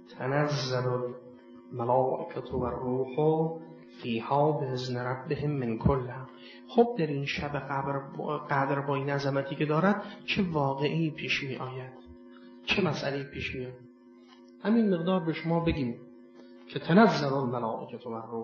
تنزل الملائکة و الروح فیها باذن ربهم من کل. خب در این شب قدر با این عظمتی که دارد چه واقعی پیش می آید، چه مسئله پیش می آید. همین مقدار به شما بگیم که تنزل الملائکة و الروح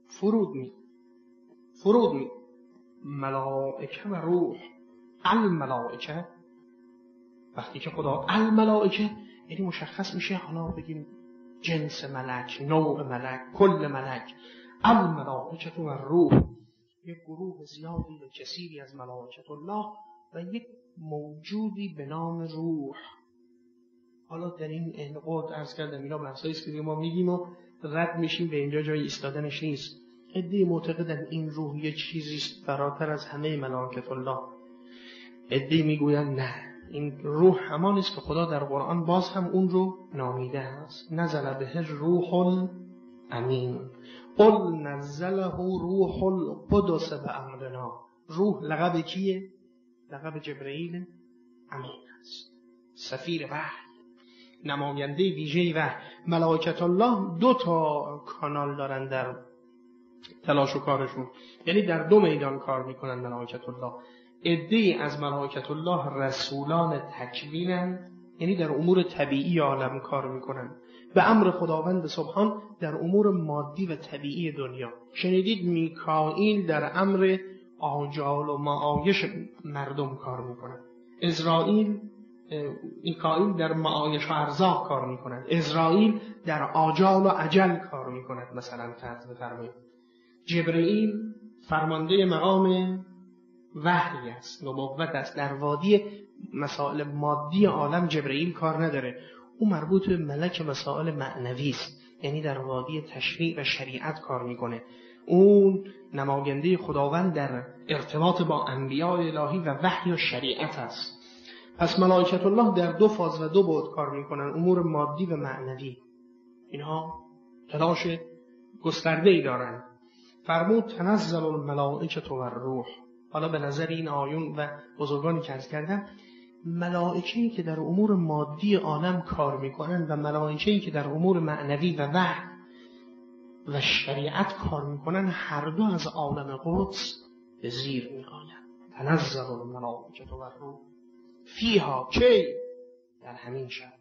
فرود می ملائکه و روح. الملائکه، وقتی که خدا الملائکه یعنی مشخص میشه، حالا بگیم جنس ملک، نوع ملک، کل ملک. الملائکه و الروح، یک گروه زیادی و کثیری از ملائکه الله و یک موجودی به نام روح. حالا در این انقاط عرض کردم اینا بحثایی است که ما میگیم و رد میشیم، به اینجا جای ایستادنش نیست. عده‌ای معتقدن این روح یک چیزی است فراتر از همه ملائکه الله. عده‌ای میگویند نه، این روح همان است که خدا در قرآن باز هم اون رو نامیده است. نزل به الروح الامین، قل نزله روح القدس بامرنا. روح لقب کیه؟ لقب جبرئیل امین است، سفیر وحی، نماینده ویژه وحی. ملائکه الله 2 کانال دارن در تلاش و کارشون، یعنی در 2 میدان کار میکنن ملائکه الله. عده‌ای از ملائکه الله رسولان تکوینند، یعنی در امور طبیعی عالم کار میکنن، به امر خداوند سبحان در امور مادی و طبیعی دنیا. شنیدید میکائیل در امر آجال و معایش مردم کار میکنن، میکائیل در معایش و ارزاق کار میکنن، اسرائیل در آجال و اجل کار میکند. مثلا فرض بفرمایید جبرئیل فرمانده مقام وحی است، نبوت است. در وادی مسائل مادی عالم جبرئیل کار نداره، او مربوط به ملک مسائل معنوی است، یعنی در وادی تشریع و شریعت کار میکنه. اون نماینده خداوند در ارتباط با انبیاء الهی و وحی و شریعت است. پس ملائکه الله در 2 فاز و 2 بعد کار میکنن، امور مادی و معنوی. اینها تلاش گسترده‌ای دارن. فرمود تنزل الملائکه و الروح. حالا به نظر این آیون و بزرگانی که عرض کردم، ملائکه‌ای که در امور مادی عالم کار میکنن و ملائکه‌ای که در امور معنوی و وحی و شریعت کار میکنن، هر 2 از عالم قدس به زیر میآیند. تنزل الملائکه و الروح فیها، کی؟ در همین شب.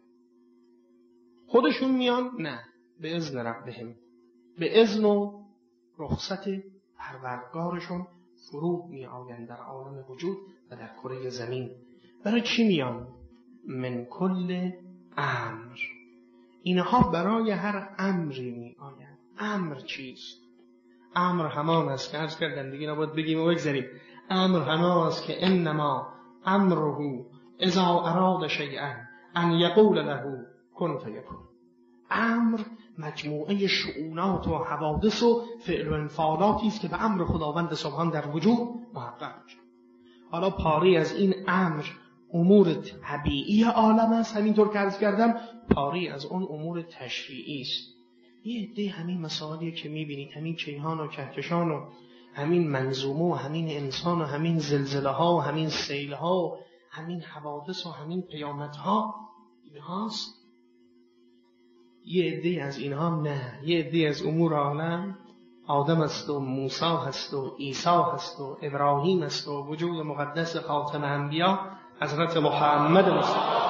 خودشون میان؟ نه، به اذن ربهم، به اذن و رخصت پروردگارشون فرود می آیند در عالم وجود و در کره زمین. برای چی میان؟ من کل امر. اینها برای هر امری می آیند. امر چیست؟ امر همان است که عرض کردن دیگه نباید بگیم و بگذاریم. امر همان است که انما امره اذا اراد شیئا ان یقول له کن فیکون. امر مجموعه شؤونات و حوادث و فعل و انفعالاتی است که به امر خداوند سبحان در وجود محقق میشه. حالا پاری از این امر امور طبیعی عالم است، همینطور که عرض کردم، پاری از اون امور تشریعی است. یه عده همین مسائلی که میبینید، همین کیهان و کهکشان و همین منظومه و همین انسان و همین زلزله ها و همین سیل ها و همین حوادث و همین قیامت ها، اینهاست. یه عده از اینها نه، یه عده از امور عالم آدم است و موسی هست و عیسی هست و ابراهیم است و وجود مقدس خاتم انبیا حضرت محمد مصطفی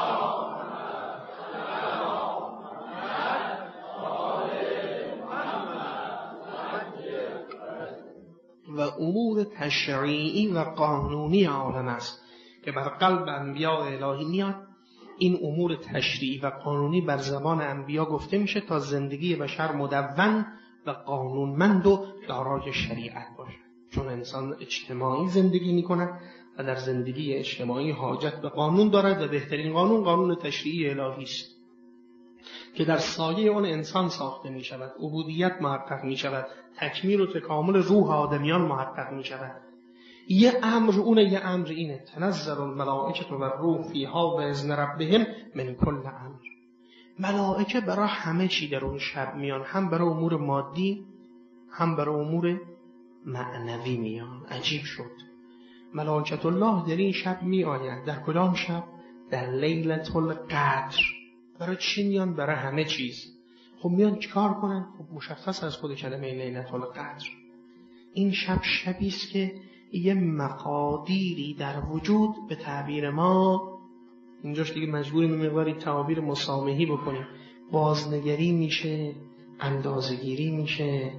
و امور تشریعی و قانونی عالم است که بر قلب انبیاء الهی میاد. این امور تشریعی و قانونی بر زبان انبیا گفته میشه تا زندگی بشر مدون و قانونمند و دارای شریعت باشه، چون انسان اجتماعی زندگی میکنه و در زندگی اجتماعی حاجت به قانون دارد و بهترین قانون قانون تشریعی الهی است که در سایه اون انسان ساخته می شود، عبودیت محقق می شود، تکمیل و تکامل روح آدمیان محقق می شود. یه امر اونه، یه امر اینه تنزل الملائکه و الروح فیها باذن ربهم من کل امر. ملائکه برای همه چی در اون شب میان، هم برای امور مادی هم برای امور معنوی میان. عجیب شد، ملائکه الله در این شب می آیند. در کدام شب؟ در لیلة القدر. برای چی میان؟ برای همه چیز. خب میان چیکار کنن؟ خب مشخص از خود کلمه لیلة القدر، این شب شبی است که یه مقادیری در وجود، به تعبیر ما اینجاش دیگه مجبوریم مقداری تعابیر مسامحی بکنیم، بازنگری میشه، اندازه‌گیری میشه،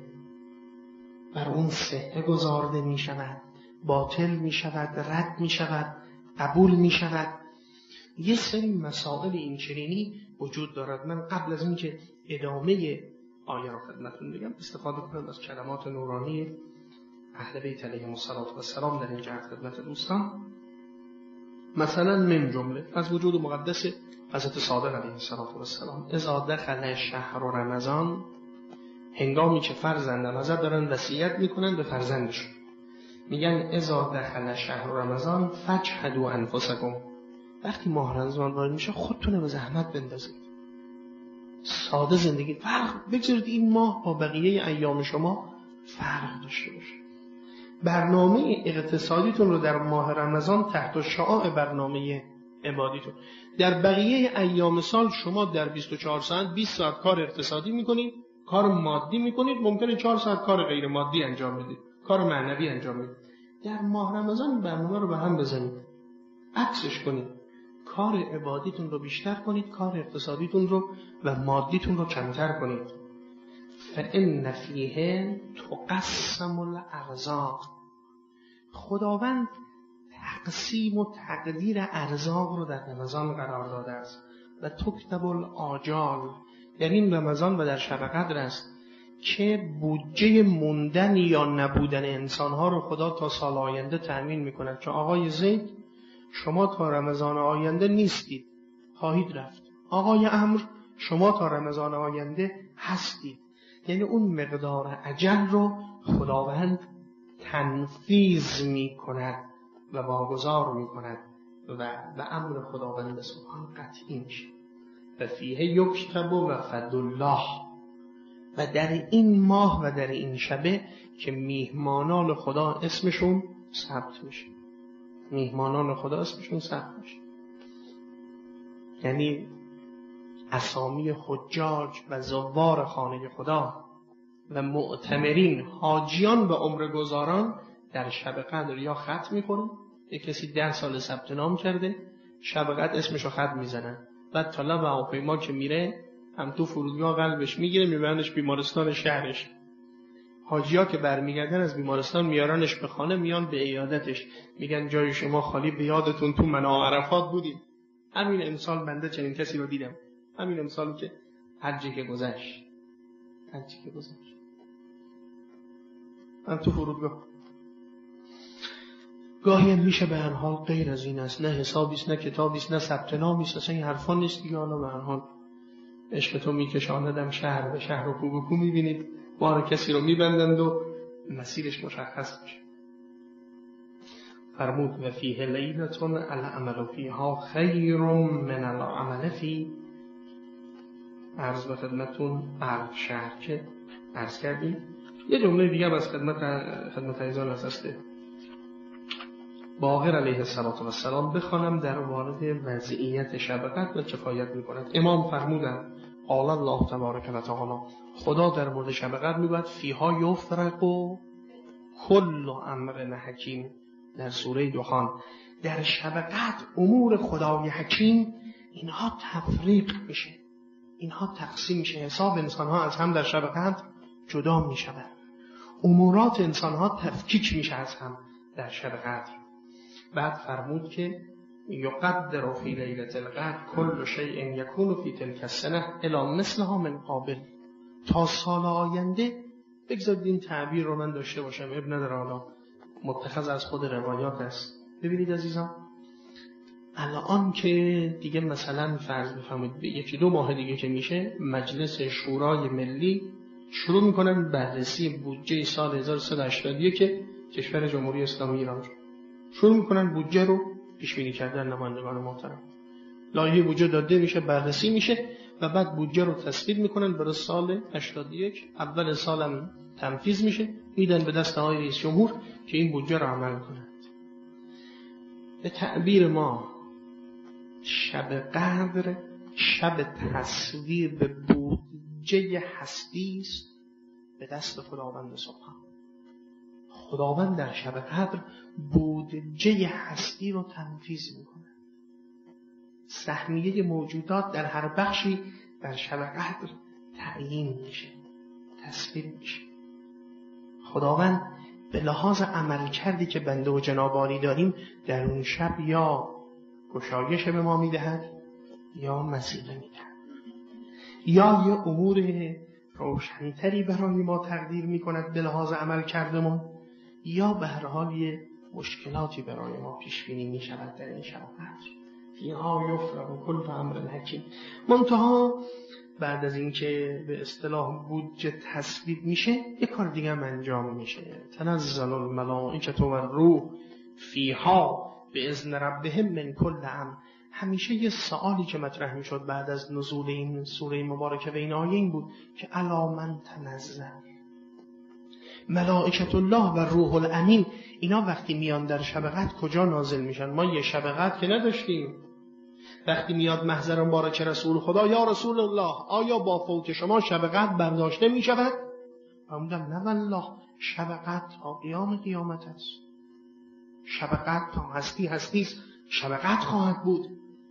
بر اون صحه گذارده میشود، باطل میشود، رد میشود، قبول میشود. یه سری مسائل این چنینی وجود دارد. من قبل از اینکه ادامه آیه رو خدمتتون بگم استفاده کنم از کلمات نورانی اهل بیت علیهم السلام در این جهت خدمت دوستان. مثلا من جمله از وجود مقدس حضرت صادق علیه السلام، اذا دخل شهر رمضان، هنگامی که فرزندان حضرت دارن وصیت میکنن به فرزندشون، میگن اذا دخل شهر رمضان فاجهدوا انفسکم، وقتی ماه رمضان وارد میشه خودتون به زحمت بندازید، ساده زندگی فرق بگذارید، این ماه با بقیه ایام شما فرق داشته باشه. برنامه اقتصادیتون رو در ماه رمضان تحت شعاع برنامه عبادیتون، در بقیه ایام سال شما در 24 ساعت 20 ساعت کار اقتصادی میکنید، کار مادی میکنید، ممکنه 4 ساعت کار غیر مادی انجام بدید، کار معنوی انجام بدید. در ماه رمضان برنامه رو به هم بزنید، عکسش کنید، کار عبادیتون رو بیشتر کنید، کار اقتصادیتون رو و مادیتون رو کمتر کنید. فإن فیه تقسم الارزاق، خداوند تقسیم و تقدیر ارزاق رو در رمضان قرار داده است و تکتب الآجال، در این رمضان و در شب قدر است که بودجه موندن یا نبودن انسانها رو خدا تا سال آینده تأمین میکند. که آقای زید شما تا رمضان آینده نیستید، خواهید رفت. آقای عمرو شما تا رمضان آینده هستید. یعنی اون مقدار اجل رو خداوند تنفیذ می کند و واگذار می کند و امر خداوند سبحان قطعی میشه. و فیه یکتب و فضل الله، و در این ماه و در این شبه که میهمانان خدا اسمشون ثبت میشه، میهمانان خدا اسمشون ثبت میشه، یعنی اسامی حجاج و زوار خانه خدا و معتمرین، حاجیان و عمرگزاران در شب قدر یا خط میخورن، یک کسی 10 سال ثبت نام کرده، شب قدر اسمشو خط میزنن، بعد تا لب هواپیما که میره هم تو فرودگاه قلبش میگیره، میبرنش بیمارستان شهرش. حاجی‌ها که برمیگردن از بیمارستان میارنش به خانه، میان به عیادتش، میگن جای شما خالی، به یادتون تو مناع عرفات بودیم. همین امسال بنده چنین کسی رو دیدم، همین امسال که حجی که گذشت من تو فرودگاه گاهی هم میشه به هر حال غیر از این است، نه حسابیست، نه کتابیست، نه ثبت نامیست، اصلا این حرفا نیست دیگه. حالا به هر حال عشق تو میکشاندم شهر به شهر و کو به کو، میبینید بار کسی رو میبندند و مسیرش مشخص میشه. فرمود و فیه لیلتون العمل فیها خیر من العمل فی، عرض به خدمتون عرض شهر که عرض کردیم. یه جمله دیگه از خدمت ایزان از است باقر علیه السلام بخوانم در مورد وضعیت شب قدر و کفایت میکند. امام فرمودند قال الله تبارک و تعالی، خدا در مورد شب قدر میگوید فیها یفرق کل امر حکیم، در سوره دخان، در شب قدر امور خدای حکیم اینها تفریق میشه، اینها تقسیم میشه، حساب انسانها از هم در شب قدر جدا میشود، امورات انسانها تفکیک میشه از هم در شب قدر. بعد فرمود که یقدر فی لیلة القدر کل شیء یکون فی تلک السنه الی مثلها من قابل، تا سال آینده. بگذارید این تعبیر رو من داشته باشم، ابن نداره، حالا متخذ از خود روایات است. ببینید عزیزان، الان که دیگه مثلا فرض بفرمایید 1-2 ماه دیگه که میشه، مجلس شورای ملی شروع میکنن بررسی بودجه سال 1381 که کشور جمهوری اسلامی ایران شروع میکنن بودجه رو پیش بینی کردن. نمایندگان محترم، لایحه بودجه داده میشه، بررسی میشه و بعد بودجه رو تصویب میکنن برای سال 81. اول سالم تنفیذ میشه، میدن به دست آقای رئیس جمهور که این بودجه رو عمل کنند. به تعبیر ما شب قدر شب تصویب بودجه بودجه هستی است به دست خداوند سبحان. خداوند در شب قدر بودجه هستی رو تنفیذ میکنه. سهمیه موجودات در هر بخشی در شب قدر تعیین میشه، تصویر میشه. خداوند به لحاظ عمل کردی که بنده و جنابانی داریم در اون شب یا گشایش به ما میدهد یا مصیبه میدهد، یا یه امور روشنتری برای ما تقدیر میکند به لحاظ عمل کردمون، یا به هر حال یه مشکلاتی برای ما پیش بینی میشود در این شب قدر. فیها یفرق کل امر حکیم. منتها بعد از اینکه به اصطلاح بودجه تصویب میشه یه کار دیگه هم انجام میشه. تنزل الملائکه و الروح فیها باذن ربهم من کل امر. همیشه یه سوالی که مطرح میشد بعد از نزول این سوره مبارکه و این آیه این بود که الا من تنزل ملائکه الله و روح الامین، اینا وقتی میان در شب قدر کجا نازل میشن؟ ما یه شب قدر که نداشتیم. وقتی میاد محضر مبارک رسول خدا، یا رسول الله آیا با فوت شما شب قدر برداشته میشود؟ فرمودن نه والله، شب قدر تا قیام قیامت است. شب قدر تا هستی است، شب قدر خواهد بود.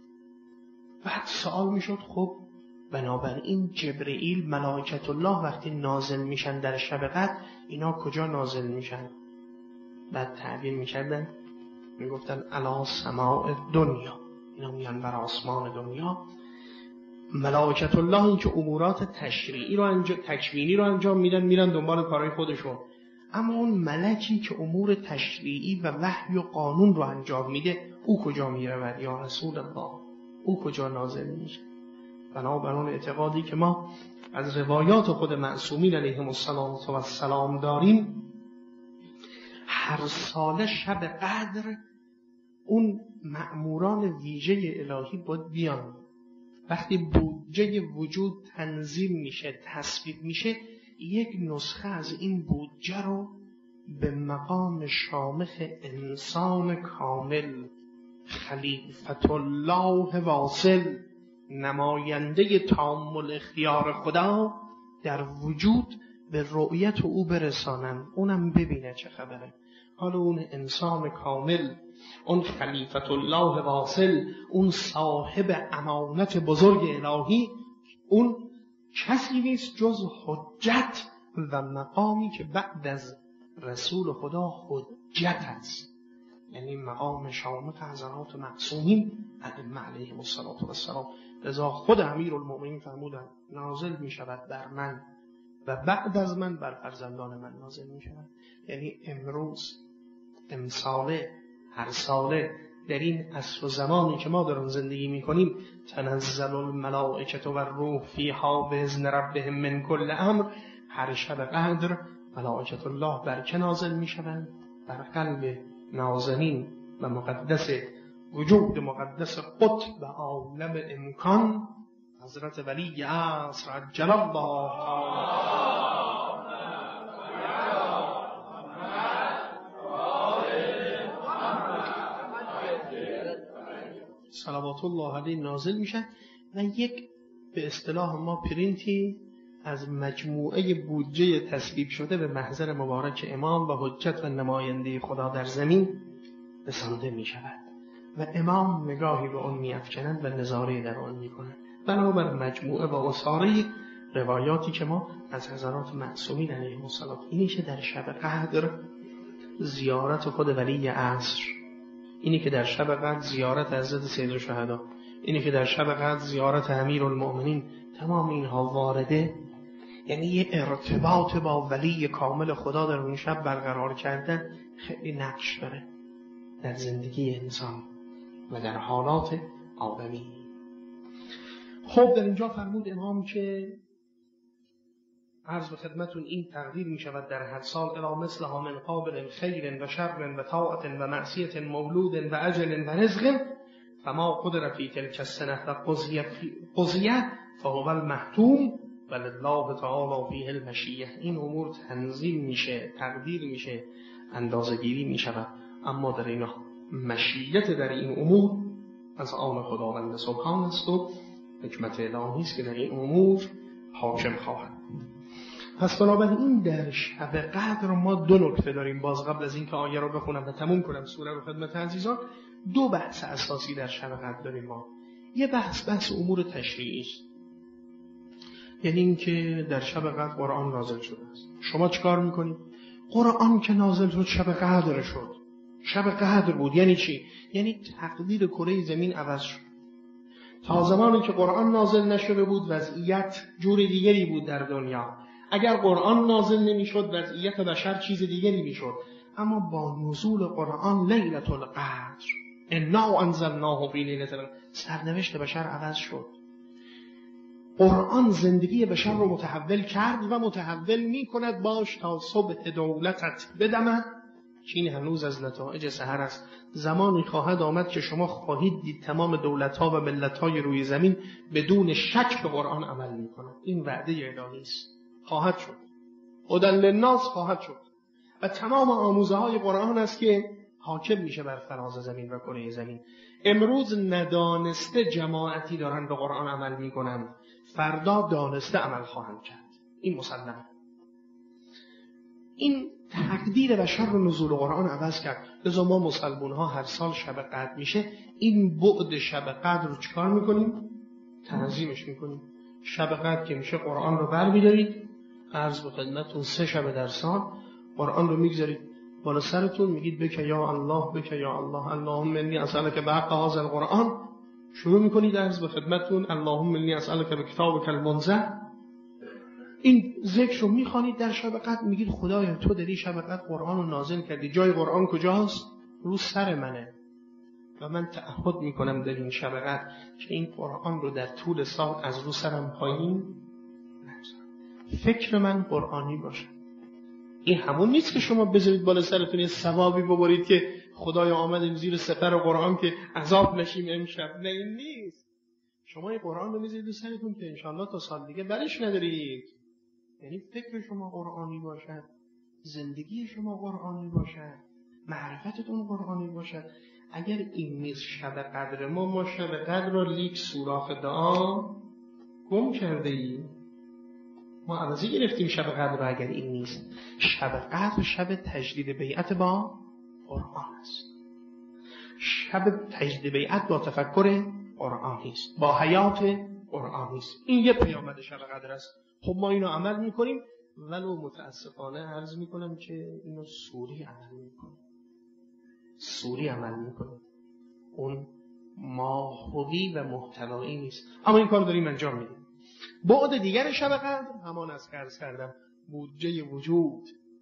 بعد سوال میشد خب بنابراین جبرئیل ملائکت الله وقتی نازل میشن در شب قدر اینا کجا نازل میشن؟ بعد تعبیر میکردن میگفتن علی سماع دنیا، اینا میان بر آسمان دنیا. ملائکت الله این که امورات تشریعی رو تکوینی رو انجام میدن، میرن دنبال کارهای خودشون. اما اون ملکی که امور تشریعی و وحی و قانون رو انجام میده او کجا میرود؟ یا رسول الله او کجا نازل میشه؟ بنابراین اعتقادی که ما از روایات خود معصومین علیهم السلام داریم، هر ساله شب قدر اون مأموران ویژه الهی باید بیان. وقتی بودجه وجود تنظیم میشه، تصویب میشه، یک نسخه از این بودجه رو به مقام شامخ انسان کامل، خلیفت الله واصل، نماینده تامل اختیار خدا در وجود، به رؤیت او برسانن، اونم ببینه چه خبره. حالا اون انسان کامل، اون خلیفت الله واصل، اون صاحب امانت بزرگ الهی، اون کسی نیست جز حجت و مقامی که بعد از رسول خدا حجت است، یعنی مقام شامخ حضرات معصومین علیهم السلام. لذا خود امیرالمؤمنین فرمودن نازل می شود بر من و بعد از من بر فرزندان من نازل می شود. یعنی امروز، امساله، هر ساله در این عصر و زمانی که ما در آن زندگی می کنیم، تنزل الملائکه و الروح فیها باذن ربهم من کل امر، هر شب قدر ملائکت الله بر که نازل می شوند؟ بر قلب نازنین و مقدس وجود مقدس قطب عالم امکان حضرت ولی عصر عجل الله صلوات الله علیه نازل میشن و یک به اصطلاح ما پرینتی از مجموعه بودجه تصویب شده به محضر مبارک امام و حجت و نماینده خدا در زمین رسانده می شود و امام نگاهی به اون می افکنند و نظاره در اون می کنند. بنابر مجموعه و اصاره روایاتی که ما از حضرات معصومین علیهم السلام، اینی که در شب قدر زیارت خود ولی عصر، اینی که در شب قدر زیارت حضرت سید الشهدا، اینی که در شب قدر زیارت امیرالمؤمنین، تمام اینها وارده. یعنی یه ارتباط با ولی کامل خدا در اون شب برقرار کردن خیلی نقش داره در زندگی انسان و در حالات آدمی. خب در اینجا فرمود امام که عرض به خدمتون این تقدیر می شود در هر سال الی مثلها من قابل خیر و شر و طاعت و معصیت مولود و اجل و رزق فما قدر فی تلک السنه و قضیه فهو المحتوم ولله تعالی فیه المشیه. این امور تنظیم میشه، تقدیر میشه، اندازه‌گیری میشود، اما در این مشیت در این امور از آن خداوند سبحان است و حکمت الهی است که در این امور حاکم خواهد. پس بنابراین در شب قدر ما دو نکته داریم. باز قبل از اینکه آیه رو بخونم و تموم کنم سوره رو خدمت عزیزان، دو بحث اساسی در شب قدر داریم ما. یه بحث امور تشریعی است، یعنی اینکه در شب قدر قرآن نازل شده است. شما چیکار میکنید؟ قرآن که نازل شد شب قدر شد. شب قدر بود یعنی چی؟ یعنی تقدیر کره زمین عوض شد. تا زمانی که قرآن نازل نشده بود وضعیت جور دیگری بود در دنیا. اگر قرآن نازل نمیشد وضعیت بشر چیز دیگری میشد. اما با نزول قرآن لیلة القدر انا انزلناه فی لیلة القدر سرنوشت بشر عوض شد. قرآن زندگی بشر رو متحول کرد و متحول میکند باش تا صبح دولتت بدمد. چین هنوز از نتایج سحر است. زمانی خواهد آمد که شما خواهید دید تمام دولت‌ها و ملت‌های روی زمین بدون شک به قرآن عمل می‌کنند. این وعده الهی است. خواهد شد. هدی للناس خواهد شد. و تمام آموزه‌های قرآن است که حاکم میشه بر فراز زمین و کره زمین. امروز ندانسته جماعتی دارن به قرآن عمل می‌کنند. فردا دانسته عمل خواهند کرد. این مسلمه. این تقدیر بشر رو نزول قرآن عوض کرد. لذا ما مسلمون ها هر سال شب قدر میشه این بعد شب قدر رو چیکار میکنیم؟ تنظیمش میکنیم. شب قدر که میشه قرآن رو برمیدارید، عرض به خدمتتون 3 شب در سال قرآن رو میگذارید بالا سرتون، میگید بک یا الله بک یا الله اللهم انی اسألک بحق هذا القرآن. شروع میکنید عرض به خدمتتون اللهم انی اسألک بکتابک المنزل. این ذکر رو میخوانید در شب قدر، میگید خدایا تو داری شب قدر قرآن رو نازل کردی. جای قرآن کجاست؟ رو سر منه و من تعهد میکنم در این شب قدر که این قرآن رو در طول سال از رو سرم پایین نگذارم. فکر من قرآنی باشه. این همون نیست که شما بذارید بالا سرتون یه ثوابی ببرید که خدایا آمدیم زیر سپر قرآن که عذاب نشیم امشب. نه این نیست. شما این قرآن رو میذارید رو سرتون که انشالله تا سال دیگه برش ندارید. یعنی فکر شما قرآنی باشد، زندگی شما قرآنی باشد، معرفتتون قرآنی باشد. اگر این نیست شب قدر ما شب قدر را لیک سوراخ دعا گم کرده ایم. ما عوضی گرفتیم شب قدر را. اگر این نیست شب قدر شب تجدید بیعت با قرآن است. شب تجدید بیعت با تفکر قرآنی است، با حیات قرآنی است. این یه پیامد شب قدر است. خب ما اینو عمل میکنیم، ولو متاسفانه عرض میکنم که اینو سوری عمل میکنیم. سوری عمل میکنیم. اون ماهوی و محتوایی نیست. اما این کار داریم انجام میدیم. بعد دیگر شب قدر همان از عرض کردم بودجه وجود،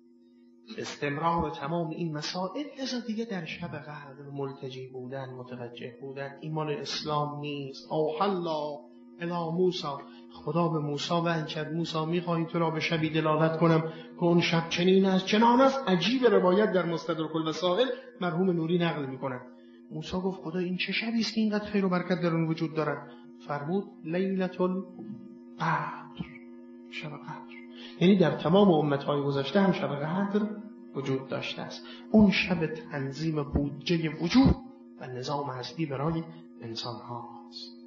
استمرار تمام این مسائل. لذا دیگه در شب قدر ملتجی بودن، متوجه بودن ایمان اسلام نیست. اوحلا الی موسی، خدا به موسی وحی کرد موسی میخواهی تو را به شبی دلالت کنم که اون شب چنین است چنان است. عجیب روایت در مستدرک الوسائل مرحوم نوری نقل میکنه. موسی گفت خدا این چه شبی است که اینقدر خیر و برکت در اون وجود دارد؟ فرمود لیلة القدر، شب قدر. یعنی در تمام امتهای گذشته هم شب قدر وجود داشته است. اون شب تنظیم بودجه وجود و نظام هستی برای انسان هاست.